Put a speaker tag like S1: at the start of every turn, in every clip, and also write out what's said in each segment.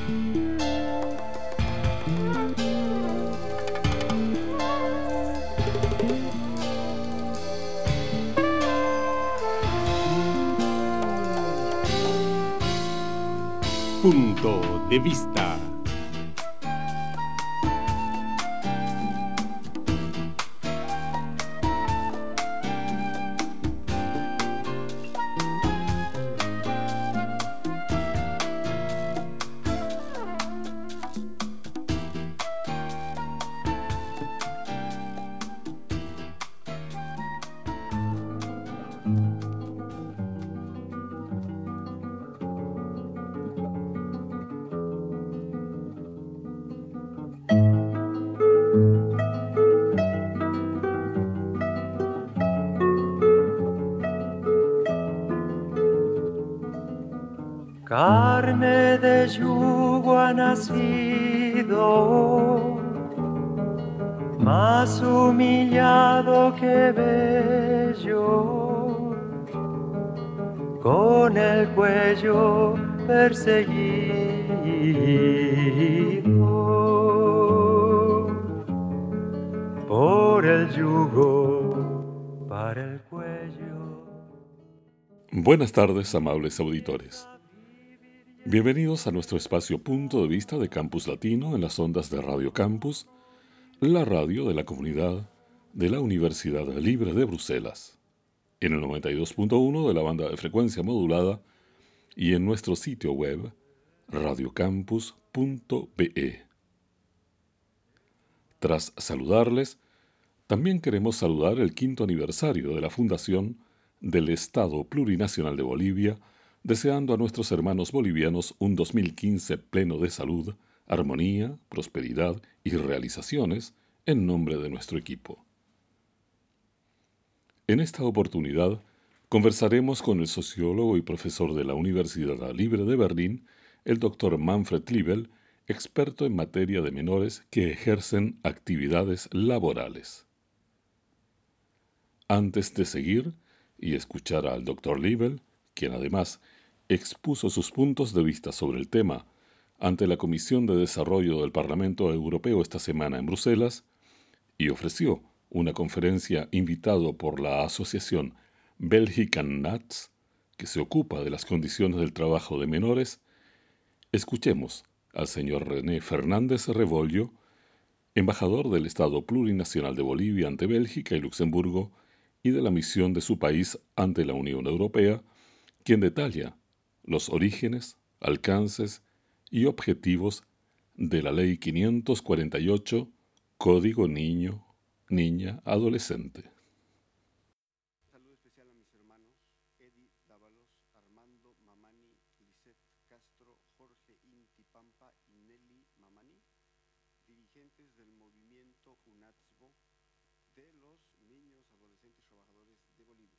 S1: Punto de vista.
S2: Carne de yugo ha nacido, más humillado que bello, con el cuello perseguido, por el yugo para el cuello.
S3: Buenas tardes, amables auditores. Bienvenidos a nuestro espacio Punto de Vista de Campus Latino en las ondas de Radio Campus, la radio de la comunidad de la Universidad Libre de Bruselas, en el 92.1 de la banda de frecuencia modulada y en nuestro sitio web radiocampus.be. Tras saludarles, también queremos saludar el 5º aniversario de la fundación del Estado Plurinacional de Bolivia, deseando a nuestros hermanos bolivianos un 2015 pleno de salud, armonía, prosperidad y realizaciones en nombre de nuestro equipo. En esta oportunidad conversaremos con el sociólogo y profesor de la Universidad Libre de Berlín, el Dr. Manfred Liebel, experto en materia de menores que ejercen actividades laborales. Antes de seguir y escuchar al Dr. Liebel, quien además expuso sus puntos de vista sobre el tema ante la Comisión de Desarrollo del Parlamento Europeo esta semana en Bruselas, y ofreció una conferencia invitado por la asociación Belgican Nuts, que se ocupa de las condiciones del trabajo de menores, escuchemos al señor René Fernández Rebollo, embajador del Estado Plurinacional de Bolivia ante Bélgica y Luxemburgo y de la misión de su país ante la Unión Europea, quien detalla los orígenes, alcances y objetivos de la Ley 548, Código Niño, Niña, Adolescente.
S4: Saludo especial a mis hermanos Eddie Dávalos, Armando Mamani, Lisette Castro, Jorge Inti Pampa y Nelly Mamani, dirigentes del movimiento UNATSBO de los niños adolescentes trabajadores de Bolivia,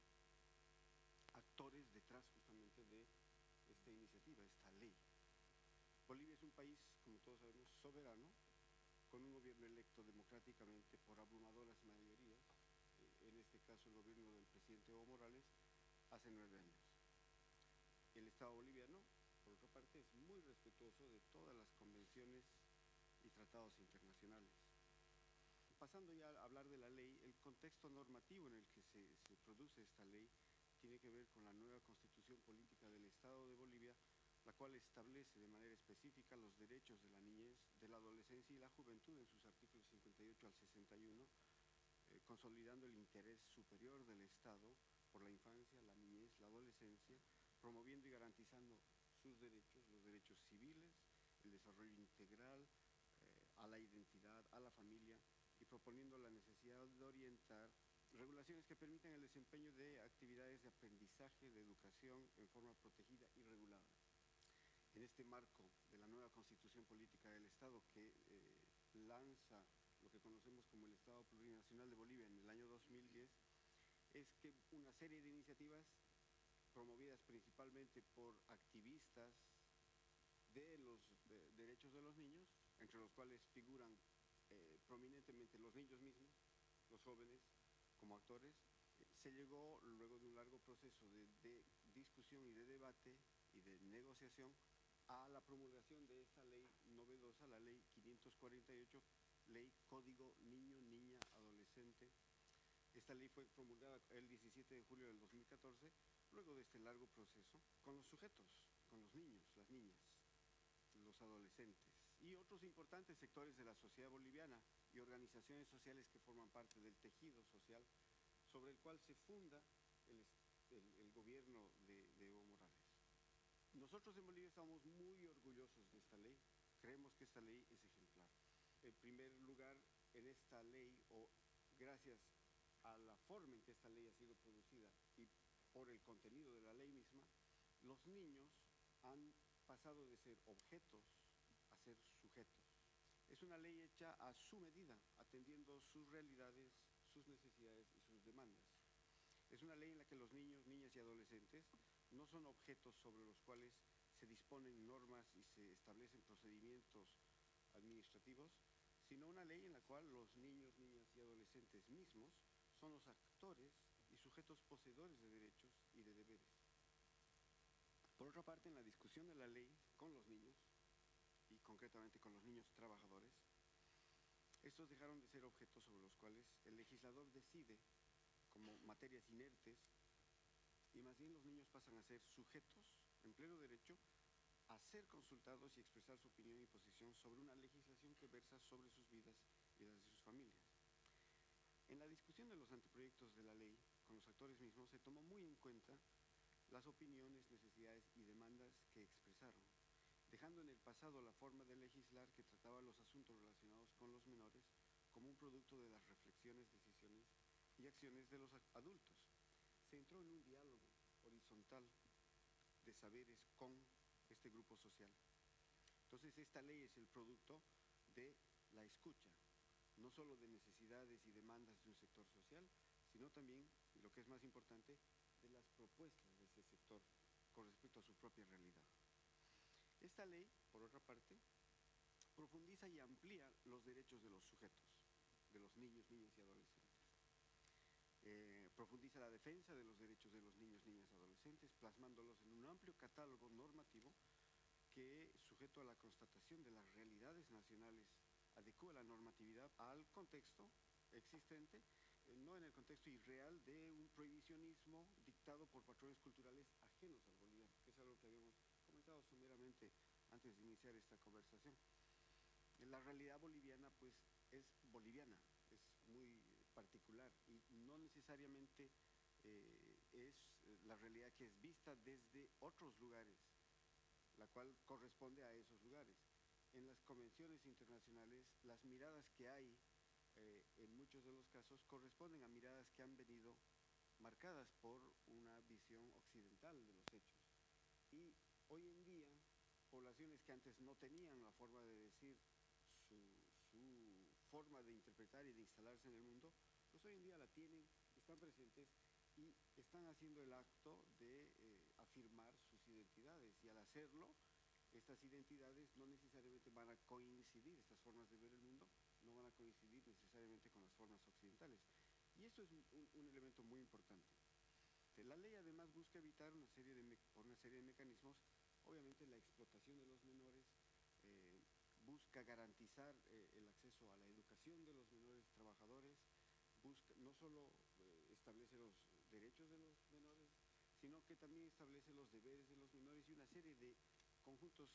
S4: actores detrás justamente de esta iniciativa, esta ley. Bolivia es un país, como todos sabemos, soberano, con un gobierno electo democráticamente por abrumadoras mayorías, en este caso el gobierno del presidente Evo Morales, hace 9 años. El Estado boliviano, por otra parte, es muy respetuoso de todas las convenciones y tratados internacionales. Pasando ya a hablar de la ley, el contexto normativo en el que se produce esta ley tiene que ver con la nueva constitución política del Estado de Bolivia, la cual establece de manera específica los derechos de la niñez, de la adolescencia y la juventud en sus artículos 58 al 61, consolidando el interés superior del Estado por la infancia, la niñez, la adolescencia, promoviendo y garantizando sus derechos, los derechos civiles, el desarrollo integral, a la identidad, a la familia, y proponiendo la necesidad de orientar regulaciones que permitan el desempeño de actividades de aprendizaje, de educación en forma protegida y regulada. En este marco de la nueva Constitución Política del Estado que lanza lo que conocemos como el Estado Plurinacional de Bolivia en el año 2010, es que una serie de iniciativas promovidas principalmente por activistas de los derechos de los niños, entre los cuales figuran prominentemente los niños mismos, los jóvenes como actores, se llegó luego de un largo proceso de discusión y de debate y de negociación a la promulgación de esta ley novedosa, la ley 548, ley Código Niño, Niña, Adolescente. Esta ley fue promulgada el 17 de julio del 2014, luego de este largo proceso, con los sujetos, con los niños, las niñas, los adolescentes y otros importantes sectores de la sociedad boliviana y organizaciones sociales que forman parte del tejido social sobre el cual se funda el gobierno de Evo Morales. Nosotros en Bolivia estamos muy orgullosos de esta ley, creemos que esta ley es ejemplar. En primer lugar, en esta ley, o gracias a la forma en que esta ley ha sido producida y por el contenido de la ley misma, los niños han pasado de ser objetos a ser sujetos. Es una ley hecha a su medida, atendiendo sus realidades, sus necesidades y sus demandas. Es una ley en la que los niños, niñas y adolescentes no son objetos sobre los cuales se disponen normas y se establecen procedimientos administrativos, sino una ley en la cual los niños, niñas y adolescentes mismos son los actores y sujetos poseedores de derechos y de deberes. Por otra parte, en la discusión de la ley con los niños, y concretamente con los niños trabajadores, estos dejaron de ser objetos sobre los cuales el legislador decide como materias inertes, y más bien los niños pasan a ser sujetos en pleno derecho a ser consultados y expresar su opinión y posición sobre una legislación que versa sobre sus vidas y las de sus familias. En la discusión de los anteproyectos de la ley con los actores mismos se tomó muy en cuenta las opiniones, necesidades y demandas que expresaron, dejando en el pasado la forma de legislar que trataba los asuntos relacionados con los menores como un producto de las reflexiones, decisiones y acciones de los adultos. Se entró en un diálogo horizontal de saberes con este grupo social. Entonces, esta ley es el producto de la escucha, no solo de necesidades y demandas de un sector social, sino también, y lo que es más importante, de las propuestas de ese sector con respecto a su propia realidad. Esta ley, por otra parte, profundiza y amplía los derechos de los sujetos, de los niños, niñas y adolescentes. Profundiza la defensa de los derechos de los niños, niñas y adolescentes, plasmándolos en un amplio catálogo normativo que, sujeto a la constatación de las realidades nacionales, adecúa la normatividad al contexto existente, no en el contexto irreal de un prohibicionismo dictado por patrones culturales ajenos al boliviano, que es algo que habíamos comentado someramente antes de iniciar esta conversación. La realidad boliviana, pues, es boliviana, es muy particular y no necesariamente es la realidad que es vista desde otros lugares, la cual corresponde a esos lugares. En las convenciones internacionales, las miradas que hay en muchos de los casos corresponden a miradas que han venido marcadas por una visión occidental de los hechos. Y hoy en día, poblaciones que antes no tenían la forma de decir su forma de interpretar y de instalarse en el mundo, pues hoy en día la tienen, están presentes y están haciendo el acto de afirmar sus identidades, y al hacerlo, estas identidades no necesariamente van a coincidir, estas formas de ver el mundo no van a coincidir necesariamente con las formas occidentales. Y esto es un elemento muy importante. La ley además busca evitar una serie de mecanismos, obviamente la explotación de los menores, busca garantizar el acceso a la educación de los menores trabajadores, busca no solo establece los derechos de los menores, sino que también establece los deberes de los menores y una serie de conjuntos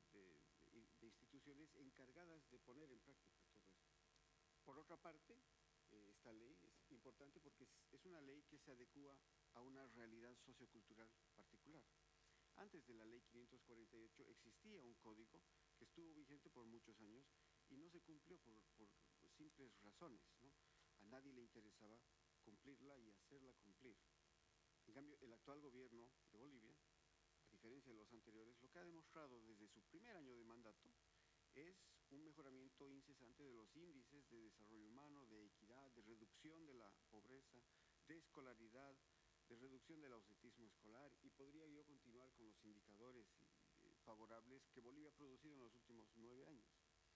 S4: de instituciones encargadas de poner en práctica todo esto. Por otra parte, esta ley es importante porque es una ley que se adecúa a una realidad sociocultural particular. Antes de la ley 548 existía un código que estuvo vigente por muchos años y no se cumplió por simples razones, ¿no? A nadie le interesaba cumplirla y hacerla cumplir. En cambio, el actual gobierno de Bolivia, a diferencia de los anteriores, lo que ha demostrado desde su primer año de mandato es un mejoramiento incesante de los índices de desarrollo humano, de equidad, de reducción de la pobreza, de escolaridad, de reducción del ausentismo escolar, y podría yo continuar con los indicadores favorables que Bolivia ha producido en los últimos 9 años.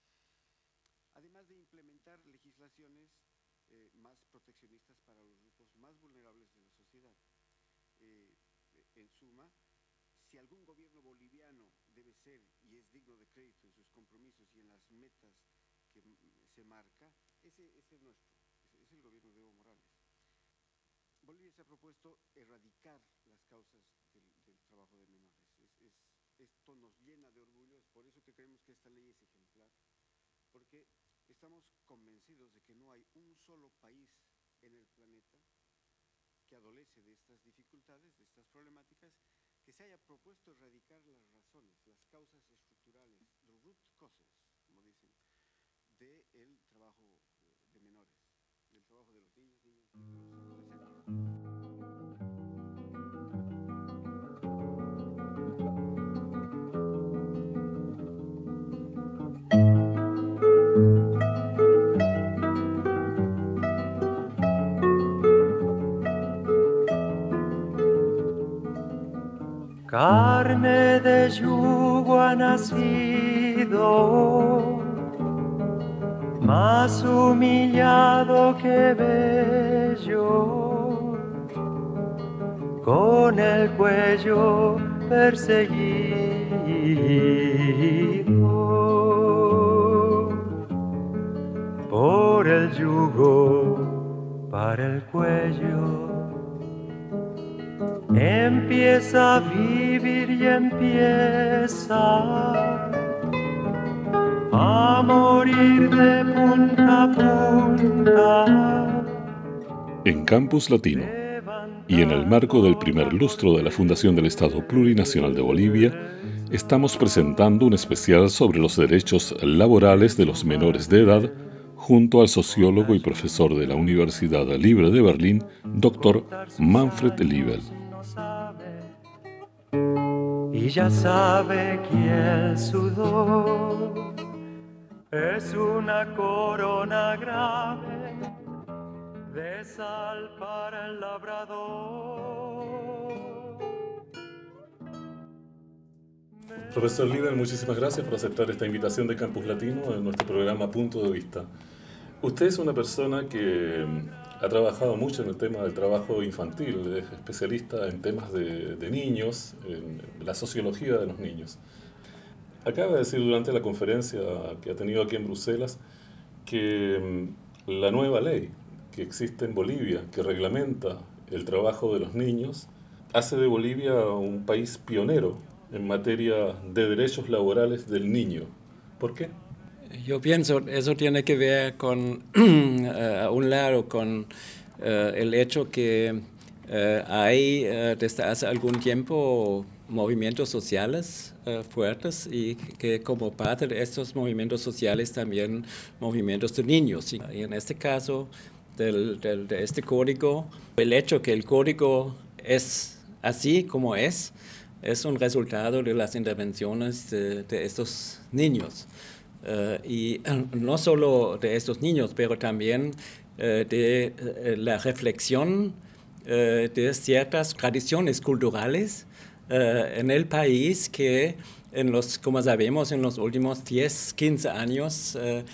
S4: Además de implementar legislaciones más proteccionistas para los grupos más vulnerables de la sociedad. En suma, si algún gobierno boliviano debe ser y es digno de crédito en sus compromisos y en las metas que se marca, ese es nuestro, es el gobierno de Evo Morales. Bolivia se ha propuesto erradicar las causas del trabajo de menores. Esto nos llena de orgullo, es por eso que creemos que esta ley es ejemplar, porque estamos convencidos de que no hay un solo país en el planeta que adolece de estas dificultades, de estas problemáticas, que se haya propuesto erradicar las razones, las causas estructurales, the root causes, como dicen, del trabajo de menores, del trabajo de los niños, niñas y adolescentes.
S2: Carne de yugo ha nacido, más humillado que bello, con el cuello perseguido, por el yugo para el cuello. Empieza a vivir y empieza a morir de punta a punta.
S3: En Campus Latino, y en el marco del primer lustro de la Fundación del Estado Plurinacional de Bolivia, estamos presentando un especial sobre los derechos laborales de los menores de edad, junto al sociólogo y profesor de la Universidad Libre de Berlín, Dr. Manfred Liebel.
S2: Y ya sabe que el sudor es una corona grave de sal para el labrador.
S3: Profesor Liebel, muchísimas gracias por aceptar esta invitación de Campus Latino en nuestro programa Punto de Vista. Usted es una persona que ha trabajado mucho en el tema del trabajo infantil, es especialista en temas de niños, en la sociología de los niños. Acaba de decir durante la conferencia que ha tenido aquí en Bruselas que la nueva ley que existe en Bolivia, que reglamenta el trabajo de los niños, hace de Bolivia un país pionero en materia de derechos laborales del niño. ¿Por qué?
S5: Yo pienso, eso tiene que ver con, a un lado, con el hecho que hay desde hace algún tiempo movimientos sociales fuertes y que como parte de estos movimientos sociales también movimientos de niños. Y en este caso de este código, el hecho que el código es así como es un resultado de las intervenciones de estos niños. Y no solo de estos niños, pero también de la reflexión de ciertas tradiciones culturales en el país que, como sabemos, en los últimos 10, 15 años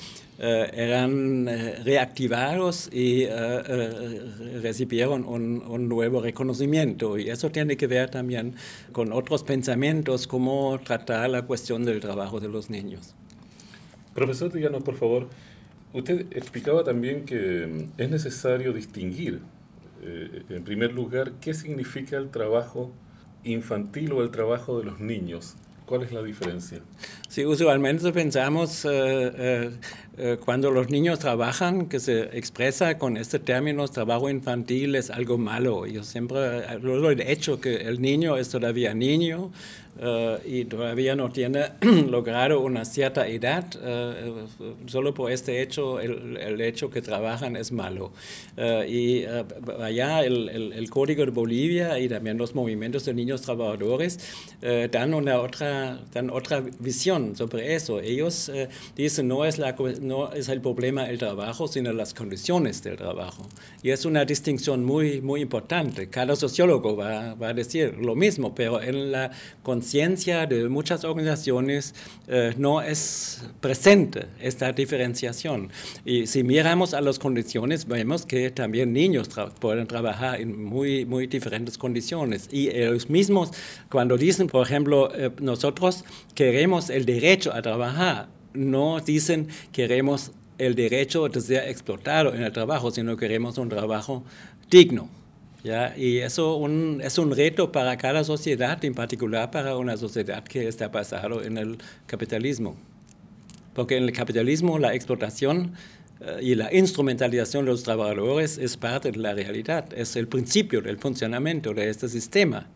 S5: eran reactivados y recibieron un nuevo reconocimiento. Y eso tiene que ver también con otros pensamientos, cómo tratar la cuestión del trabajo de los niños.
S3: Profesor, díganos, por favor, usted explicaba también que es necesario distinguir, en primer lugar, qué significa el trabajo infantil o el trabajo de los niños. ¿Cuál es la diferencia?
S5: Sí, usualmente pensamos cuando los niños trabajan, que se expresa con este término, trabajo infantil es algo malo. Yo siempre lo he hecho que el niño es todavía niño y todavía no tiene logrado una cierta edad. Solo por este hecho, el hecho que trabajan es malo. Y allá el Código de Bolivia y también los movimientos de niños trabajadores dan otra visión sobre eso. Ellos dicen no es el problema el trabajo, sino las condiciones del trabajo. Y es una distinción muy, muy importante. Cada sociólogo va a decir lo mismo, pero en la concepción conciencia de muchas organizaciones no es presente esta diferenciación. Y si miramos a las condiciones, vemos que también niños pueden trabajar en muy, muy diferentes condiciones. Y ellos mismos, cuando dicen, por ejemplo, nosotros queremos el derecho a trabajar, no dicen queremos el derecho de ser explotado en el trabajo, sino queremos un trabajo digno. ¿Ya? Y eso es un reto para cada sociedad, en particular para una sociedad que está basada en el capitalismo. Porque en el capitalismo la explotación y la instrumentalización de los trabajadores es parte de la realidad, es el principio del funcionamiento de este sistema.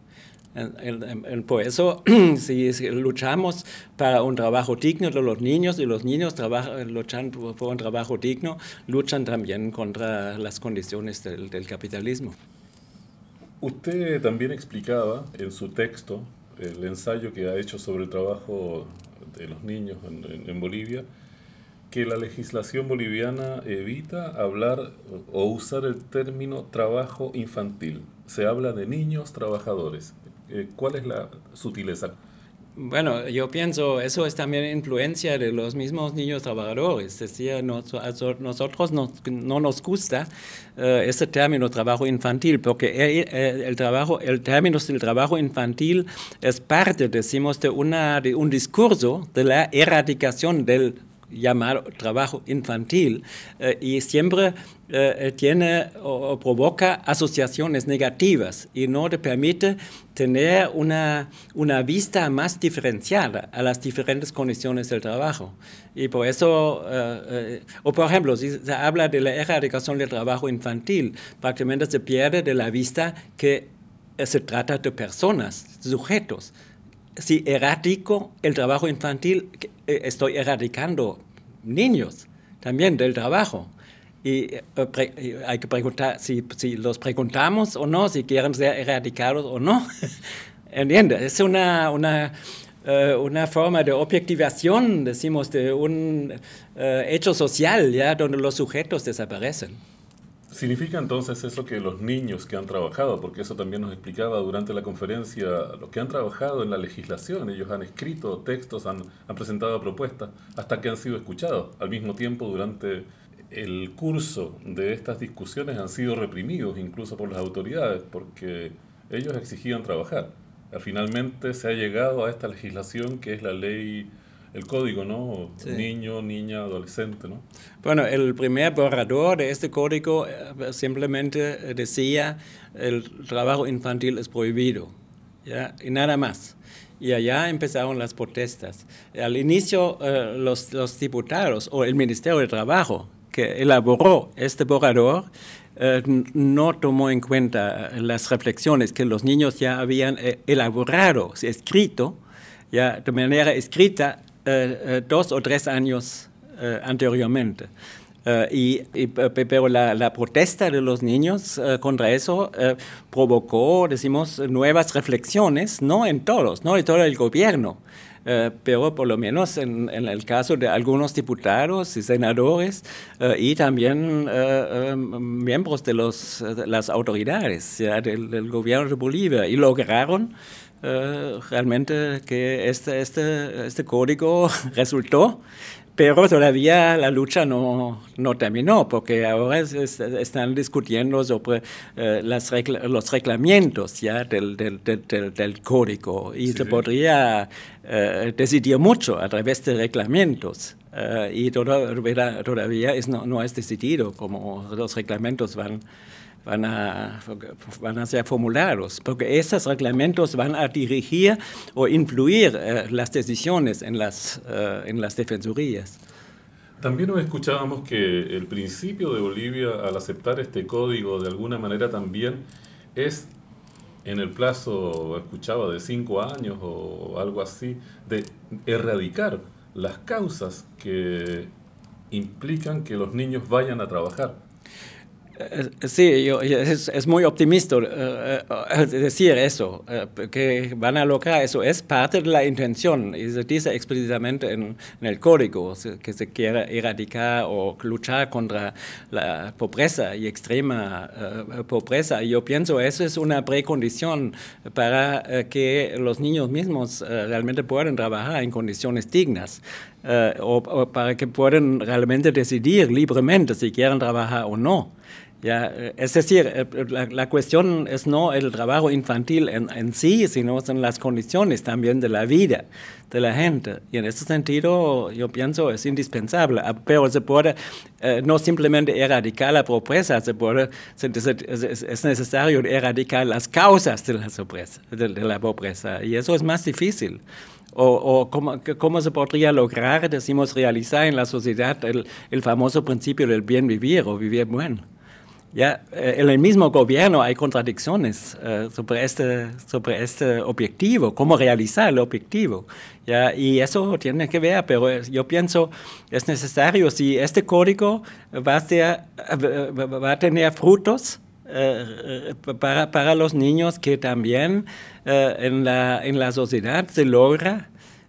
S5: Por eso, si luchamos para un trabajo digno de los niños, y los niños luchan por un trabajo digno, luchan también contra las condiciones del capitalismo.
S3: Usted también explicaba en su texto, el ensayo que ha hecho sobre el trabajo de los niños en Bolivia, que la legislación boliviana evita hablar o usar el término trabajo infantil. Se habla de niños trabajadores. ¿Cuál es la sutileza?
S5: Bueno, yo pienso, eso es también influencia de los mismos niños trabajadores. Es decir, nosotros no nos gusta ese término trabajo infantil, porque el término del trabajo infantil es parte, decimos, de un discurso de la erradicación del llamado trabajo infantil y siempre tiene o provoca asociaciones negativas y no te permite tener una vista más diferenciada a las diferentes condiciones del trabajo. Y por eso, o por ejemplo, si se habla de la erradicación del trabajo infantil, prácticamente se pierde de la vista que se trata de personas, sujetos. Si erradico el trabajo infantil, estoy erradicando niños también del trabajo. Y hay que preguntar si los preguntamos o no, si quieren ser erradicados o no. ¿Entiendes? Es una forma de objetivación, decimos, de un hecho social, ¿ya? Donde los sujetos desaparecen.
S3: ¿Significa entonces eso que los niños que han trabajado, porque eso también nos explicaba durante la conferencia, los que han trabajado en la legislación, ellos han escrito textos, han presentado propuestas, hasta que han sido escuchados? Al mismo tiempo, durante el curso de estas discusiones han sido reprimidos incluso por las autoridades, porque ellos exigían trabajar. Finalmente se ha llegado a esta legislación que es la ley, el código, ¿no? Sí. Niño, niña, adolescente, ¿no?
S5: Bueno, el primer borrador de este código simplemente decía el trabajo infantil es prohibido, ¿ya? Y nada más. Y allá empezaron las protestas. Al inicio, los diputados o el Ministerio de Trabajo que elaboró este borrador no tomó en cuenta las reflexiones que los niños ya habían elaborado, escrito, ya de manera escrita, 2 o 3 años anteriormente. Pero la protesta de los niños contra eso provocó, decimos, nuevas reflexiones, no en todo el gobierno, pero por lo menos en el caso de algunos diputados y senadores y también miembros de las autoridades, ¿ya? del gobierno de Bolivia, y lograron realmente que este código resultó, pero todavía la lucha no terminó, porque ahora están discutiendo sobre los reglamentos, ¿ya? del código, y sí, se podría decidir mucho a través de reglamentos, y todavía no es decidido cómo los reglamentos van a ser formulados, porque esos reglamentos van a dirigir o influir las decisiones en las defensorías.
S3: También nos escuchábamos que el principio de Bolivia al aceptar este código de alguna manera también es en el plazo, escuchaba, de 5 años o algo así, de erradicar las causas que implican que los niños vayan a trabajar.
S5: Sí, es muy optimista decir eso, que van a lograr eso. Es parte de la intención y se dice explícitamente en el código que se quiere erradicar o luchar contra la pobreza y extrema pobreza. Y yo pienso eso es una precondición para que los niños mismos realmente puedan trabajar en condiciones dignas. O para que puedan realmente decidir libremente si quieren trabajar o no. Ya, es decir, la cuestión es no el trabajo infantil en sí, sino son las condiciones también de la vida de la gente. Y en ese sentido, yo pienso es indispensable. Pero se puede no simplemente erradicar la pobreza, es necesario erradicar las causas de la pobreza. Y eso es más difícil. O cómo se podría lograr, decimos, realizar en la sociedad el famoso principio del bien vivir o vivir bien. Ya, en el mismo gobierno hay contradicciones sobre este objetivo, cómo realizar el objetivo. Ya, y eso tiene que ver, pero yo pienso es necesario, si este código va a tener frutos para los niños, que también en la sociedad se logra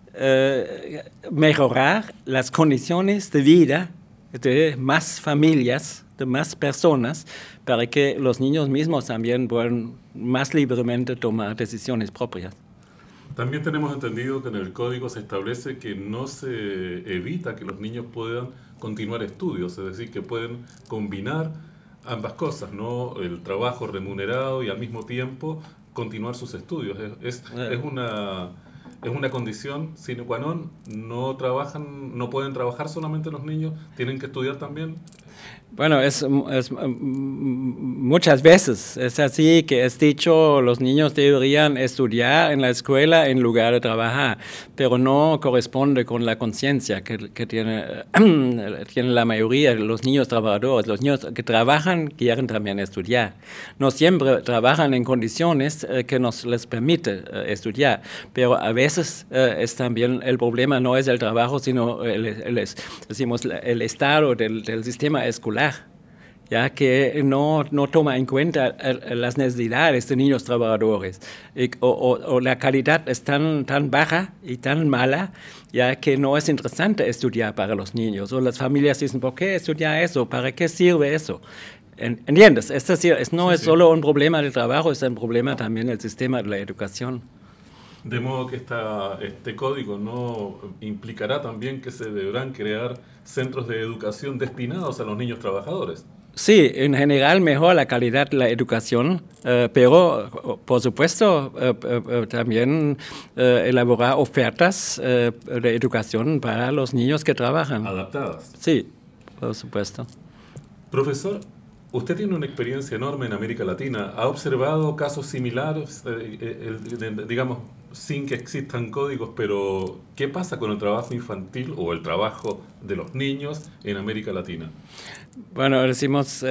S5: mejorar las condiciones de vida de más familias, de más personas, para que los niños mismos también puedan más libremente tomar decisiones propias.
S3: También tenemos entendido que en el código se establece que no se evita que los niños puedan continuar estudios, es decir, que pueden combinar ambas cosas, ¿no? El trabajo remunerado y al mismo tiempo continuar sus estudios. Es una condición sine qua non. No pueden trabajar solamente los niños, tienen que estudiar también.
S5: Bueno, muchas veces es así que es dicho, los niños deberían estudiar en la escuela en lugar de trabajar, pero no corresponde con la conciencia que tiene la mayoría de los niños trabajadores. Los niños que trabajan quieren también estudiar. No siempre trabajan en condiciones que nos les permite estudiar, pero a veces es también el problema no es el trabajo, sino el estado del sistema escolar, ya que no toma en cuenta las necesidades de niños trabajadores, o la calidad es tan baja y tan mala, ya que no es interesante estudiar para los niños, o las familias dicen, ¿por qué estudiar eso? ¿Para qué sirve eso? ¿Entiendes? Es decir, no es solo un problema del trabajo, es un problema también del sistema de la educación.
S3: De modo que este código no implicará también que se deberán crear centros de educación destinados a los niños trabajadores.
S5: Sí, en general mejora la calidad de la educación, pero por supuesto también elaborar ofertas de educación para los niños que trabajan.
S3: Adaptadas.
S5: Sí, por supuesto.
S3: Profesor, usted tiene una experiencia enorme en América Latina. ¿Ha observado casos similares, digamos, sin que existan códigos, pero qué pasa con el trabajo infantil o el trabajo de los niños en América Latina?
S5: Bueno, decimos,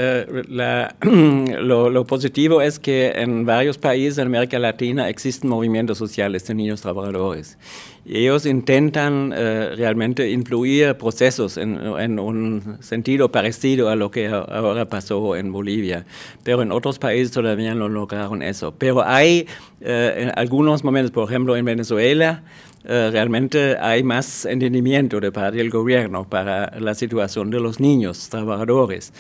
S5: lo positivo es que en varios países de América Latina existen movimientos sociales de niños trabajadores. Y ellos intentan realmente influir procesos en un sentido parecido a lo que ahora pasó en Bolivia. Pero en otros países todavía no lograron eso. Pero hay en algunos momentos, por ejemplo en Venezuela, realmente hay más entendimiento de parte del gobierno para la situación de los niños trabajadores.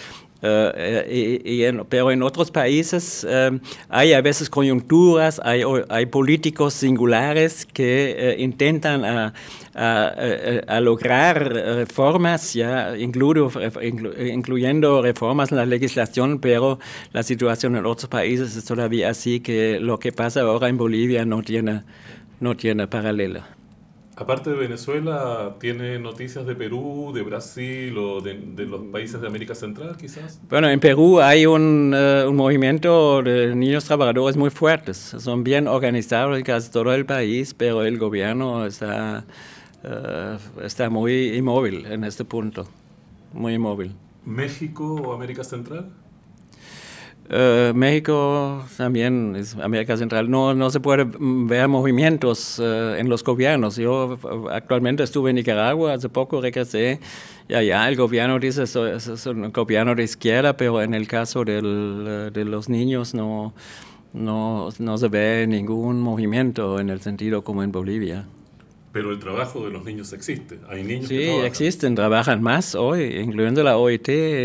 S5: Pero en otros países hay a veces coyunturas, hay políticos singulares que intentan a lograr reformas, ya incluyendo reformas en la legislación, pero la situación en otros países es todavía así que lo que pasa ahora en Bolivia no tiene paralelo.
S3: Aparte de Venezuela, ¿tiene noticias de Perú, de Brasil o de los países de América Central, quizás?
S5: Bueno, en Perú hay un movimiento de niños trabajadores muy fuertes. Son bien organizados en casi todo el país, pero el gobierno está muy inmóvil en este punto, muy inmóvil.
S3: ¿México o América Central?
S5: México también, es América Central, no se puede ver movimientos en los gobiernos. Yo actualmente estuve en Nicaragua, hace poco regresé, y allá el gobierno dice es un gobierno de izquierda, pero en el caso de los niños no se ve ningún movimiento en el sentido como en Bolivia.
S3: Pero el trabajo de los niños existe. Hay niños que
S5: Sí,
S3: trabajan.
S5: existen, trabajan más hoy, incluyendo la OIT.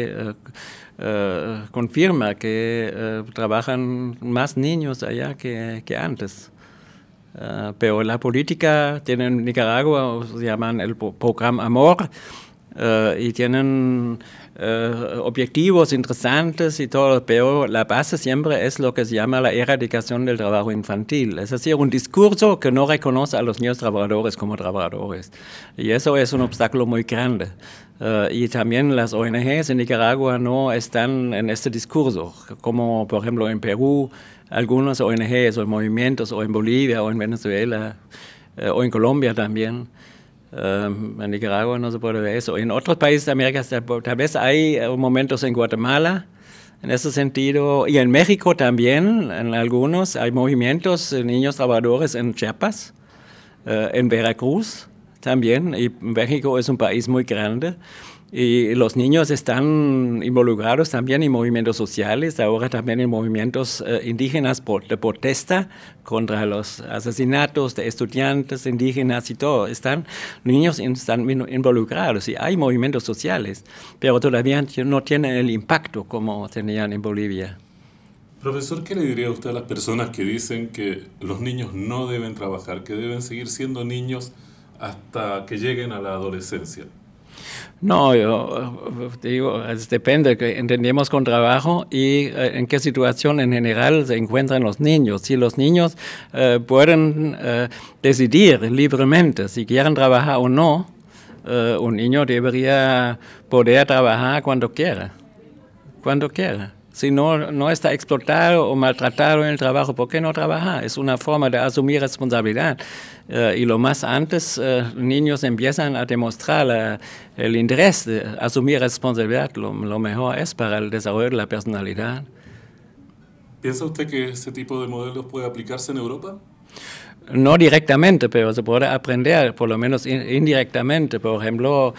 S5: Confirma que trabajan más niños allá que antes. Pero la política tiene en Nicaragua, se llaman el programa Amor, y tienen objetivos interesantes y todo, pero la base siempre es lo que se llama la erradicación del trabajo infantil. Es decir, un discurso que no reconoce a los niños trabajadores como trabajadores. Y eso es un obstáculo muy grande. Y también las ONGs en Nicaragua no están en este discurso, como por ejemplo en Perú, algunas ONGs o movimientos, o en Bolivia, o en Venezuela, o en Colombia también. En Nicaragua no se puede ver eso. En otros países de América tal vez hay momentos en Guatemala, en ese sentido, y en México también, en algunos, hay movimientos de niños trabajadores en Chiapas, en Veracruz también, y México es un país muy grande, y los niños están involucrados también en movimientos sociales, ahora también en movimientos indígenas de protesta contra los asesinatos de estudiantes indígenas y todo. Niños están involucrados y hay movimientos sociales, pero todavía no tienen el impacto como tenían en Bolivia.
S3: Profesor, ¿qué le diría usted a las personas que dicen que los niños no deben trabajar, que deben seguir siendo niños hasta que lleguen a la adolescencia?
S5: No, yo digo, depende, que entendemos con trabajo y en qué situación en general se encuentran los niños. Si los niños pueden decidir libremente si quieren trabajar o no, un niño debería poder trabajar cuando quiera. Si no está explotado o maltratado en el trabajo, ¿por qué no trabajar? Es una forma de asumir responsabilidad. Y lo más antes, niños empiezan a demostrar el interés de asumir responsabilidad, lo mejor es para el desarrollo de la personalidad.
S3: ¿Piensa usted que ese tipo de modelos puede aplicarse en Europa?
S5: No directamente, pero se puede aprender, por lo menos indirectamente. Por ejemplo,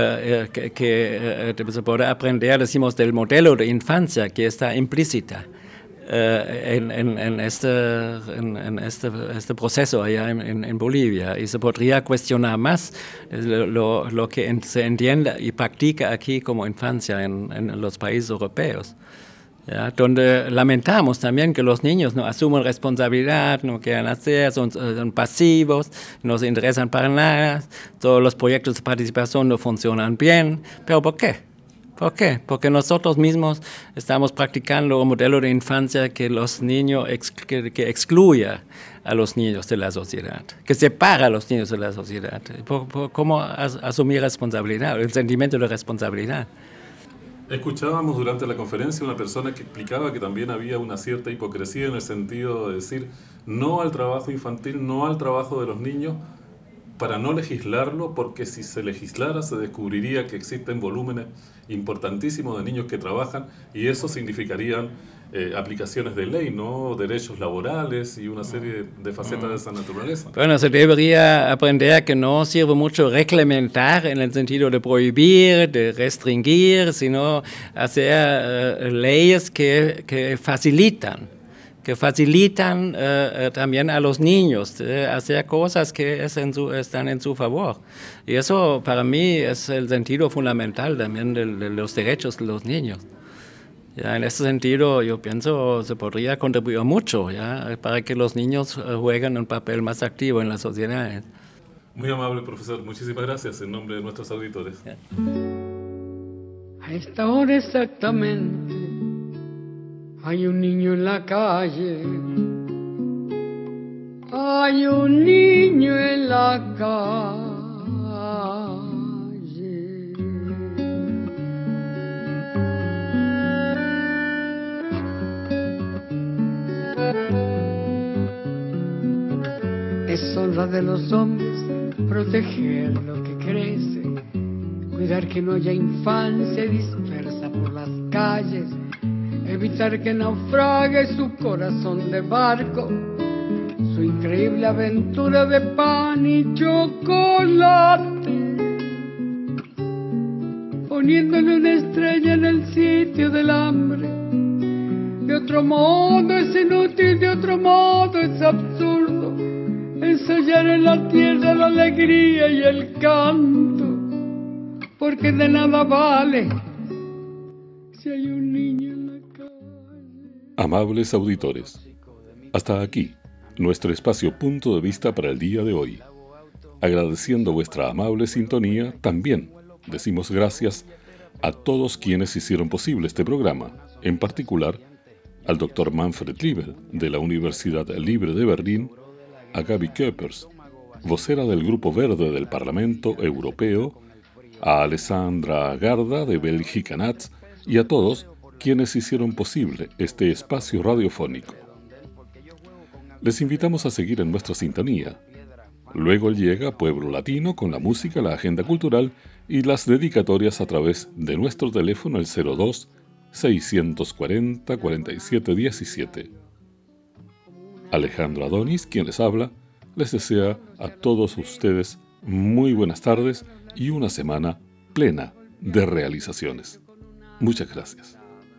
S5: se puede aprender, decimos, del modelo de infancia que está implícita en este proceso allá en Bolivia. Y se podría cuestionar más lo que se entiende y practica aquí como infancia en los países europeos. ¿Ya? Donde lamentamos también que los niños no asumen responsabilidad, no quieren hacer, son pasivos, no se interesan para nada, todos los proyectos de participación no funcionan bien. ¿Pero por qué? Porque nosotros mismos estamos practicando un modelo de infancia que los niños que excluya a los niños de la sociedad, que separa a los niños de la sociedad. ¿Cómo asumir responsabilidad, el sentimiento de responsabilidad?
S3: Escuchábamos durante la conferencia una persona que explicaba que también había una cierta hipocresía en el sentido de decir no al trabajo infantil, no al trabajo de los niños, para no legislarlo, porque si se legislara se descubriría que existen volúmenes importantísimos de niños que trabajan y eso significarían aplicaciones de ley, ¿no? Derechos laborales y una serie de facetas de esa naturaleza.
S5: Bueno, se debería aprender que no sirve mucho reglamentar en el sentido de prohibir, de restringir, sino hacer leyes que facilitan también a los niños, hacer cosas que están en su favor. Y eso para mí es el sentido fundamental también de los derechos de los niños. Ya, en ese sentido, yo pienso se podría contribuir mucho, ¿ya? Para que los niños jueguen un papel más activo en la sociedad.
S3: Muy amable, profesor. Muchísimas gracias en nombre de nuestros auditores.
S6: A esta hora exactamente hay un niño en la calle. Hay un niño en la calle. Es honra de los hombres proteger lo que crece, cuidar que no haya infancia dispersa por las calles. evitar que naufrague su corazón de barco, su increíble aventura de pan y chocolate, poniéndole una estrella en el sitio del hambre. De otro modo es inútil, de otro modo es absurdo ensayar en la tierra la alegría y el canto, porque de nada vale si hay un niño en la calle.
S3: Amables auditores, hasta aquí nuestro espacio Punto de Vista para el día de hoy. Agradeciendo vuestra amable sintonía, también decimos gracias a todos quienes hicieron posible este programa, en particular al Dr. Manfred Liebel, de la Universidad Libre de Berlín, a Gaby Köppers, vocera del Grupo Verde del Parlamento Europeo, a Alessandra Garda, de Bélgica Nats, y a todos quienes hicieron posible este espacio radiofónico. Les invitamos a seguir en nuestra sintonía. Luego llega Pueblo Latino con la música, la agenda cultural y las dedicatorias a través de nuestro teléfono, el 02-640-4717. Alejandro Adonis, quien les habla, les desea a todos ustedes muy buenas tardes y una semana plena de realizaciones. Muchas gracias.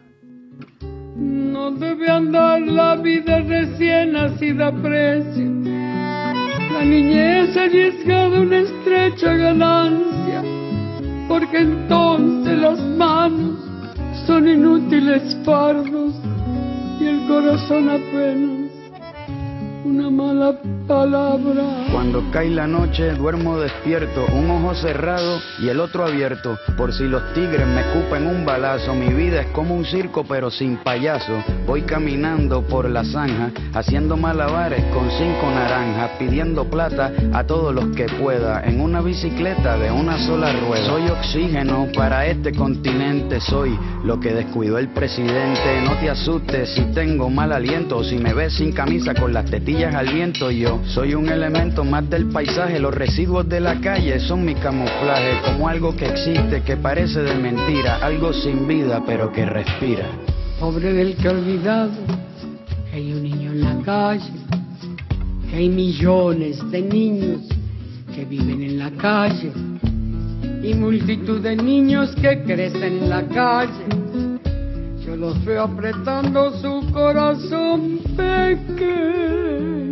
S6: No debe andar la vida recién nacida precio, la niñez arriesgada una estrecha ganancia, porque entonces las manos son inútiles fardos y el corazón apenas una mala palabra.
S7: Cuando cae la noche duermo despierto, un ojo cerrado y el otro abierto, por si los tigres me escupen un balazo. Mi vida es como un circo pero sin payaso. Voy caminando por la zanja, haciendo malabares con 5 naranjas, pidiendo plata a todos los que pueda, en una bicicleta de una sola rueda. Soy oxígeno para este continente, soy lo que descuidó el presidente. No te asustes si tengo mal aliento, o si me ves sin camisa con las tetillas al viento. Yo soy un elemento más del paisaje, los residuos de la calle son mi camuflaje, como algo que existe, que parece de mentira, algo sin vida pero que respira.
S6: Pobre del que ha olvidado que hay un niño en la calle, que hay millones de niños que viven en la calle y multitud de niños que crecen en la calle. Yo los veo apretando su corazón pequeño,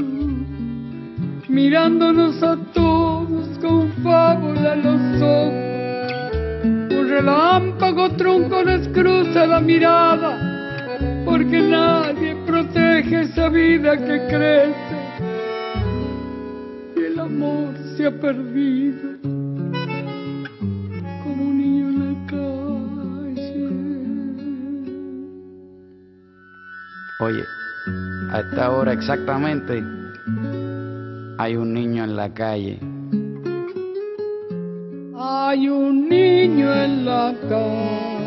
S6: mirándonos a todos con fábula en los ojos. Un relámpago tronco les cruza la mirada, porque nadie protege esa vida que crece y el amor se ha perdido como un niño en la calle.
S7: Oye, a esta hora exactamente hay un niño en la calle.
S6: Hay un niño en la calle.